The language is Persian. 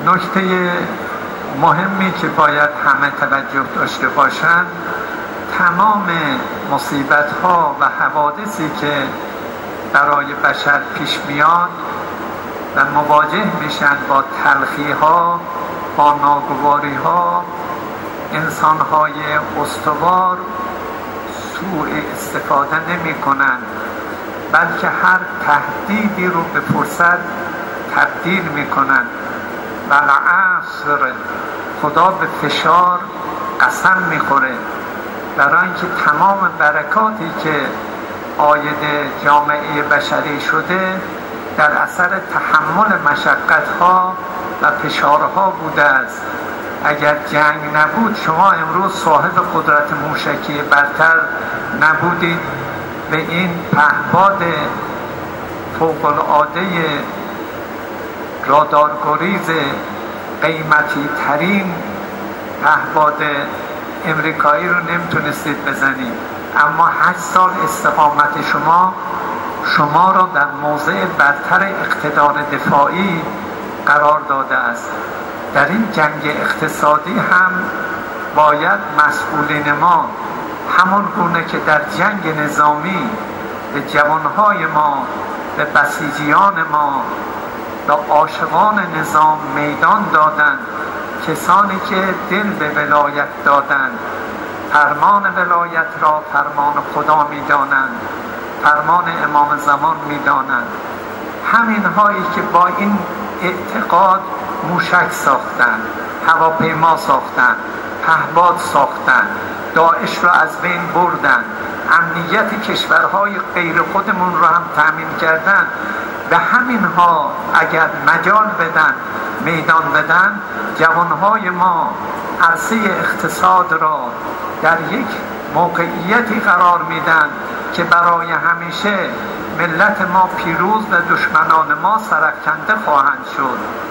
نکته مهمی که باید همه توجه داشته باشند، تمام مصیبت‌ها و حوادثی که برای بشر پیش میاد و مواجه میشن با تلخی‌ها، با ناگواری‌ها، انسان‌های استوار سوء استفاده نمی‌کنند، بلکه هر تهدیدی رو به فرصت تبدیل می‌کنند. و العصر، خدا به فشار قسم می‌خوره برای اینکه تمام برکاتی که عاید جامعه بشری شده در اثر تحمل مشقت‌ها و فشارها بوده است. اگر جنگ نبود شما امروز صاحب قدرت موشکی برتر نبودید، به این پهپاد فوق‌العاده رادارگریز قیمتی ترین پهپاد امریکایی رو نمیتونستید بزنید. اما 8 سال استقامت شما را در موضع برتر اقتدار دفاعی قرار داده است. در این جنگ اقتصادی هم باید مسئولین ما همون گونه که در جنگ نظامی به جوانهای ما، به بسیجیان ما، به عاشقان نظام میدان دادند، کسانی که دل به ولایت دادند، فرمان ولایت را فرمان خدا میدانند، فرمان امام زمان میدانند، همین هایی که با این اعتقاد موشک ساختند، هواپیما ساختند، پهپاد ساختند، داعش را از بین بردند، امنیت کشورهای غیر خودمون را هم تأمین کردند. به همین ها اگر مجال بدن، میدان بدن، جوانهای ما عرصه اقتصاد را در یک موقعیتی قرار میدن که برای همیشه ملت ما پیروز و دشمنان ما سرکنده خواهند شد.